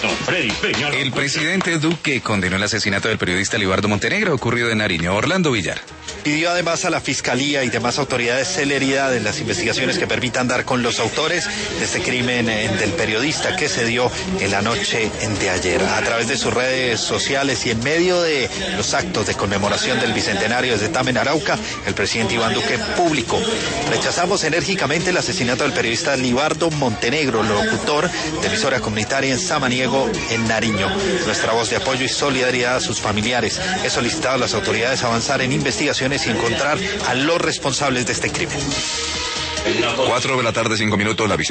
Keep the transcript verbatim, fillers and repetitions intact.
Don Freddy Peña. El presidente Duque condenó el asesinato del periodista Libardo Montenegro ocurrido en Nariño. Orlando Villar. Pidió además a la Fiscalía y demás autoridades celeridad en las investigaciones que permitan dar con los autores de este crimen del periodista que se dio en la noche de ayer. A través de sus redes sociales y en medio de los actos de conmemoración del bicentenario desde Tamen, Arauca, el presidente Iván Duque publicó: rechazamos enérgicamente el asesinato del periodista Libardo Montenegro, locutor de emisora comunitaria en Samaniego, en Nariño. Nuestra voz de apoyo y solidaridad a sus familiares. He solicitado a las autoridades avanzar en investigaciones y encontrar a los responsables de este crimen. Cuatro de la tarde, cinco minutos, la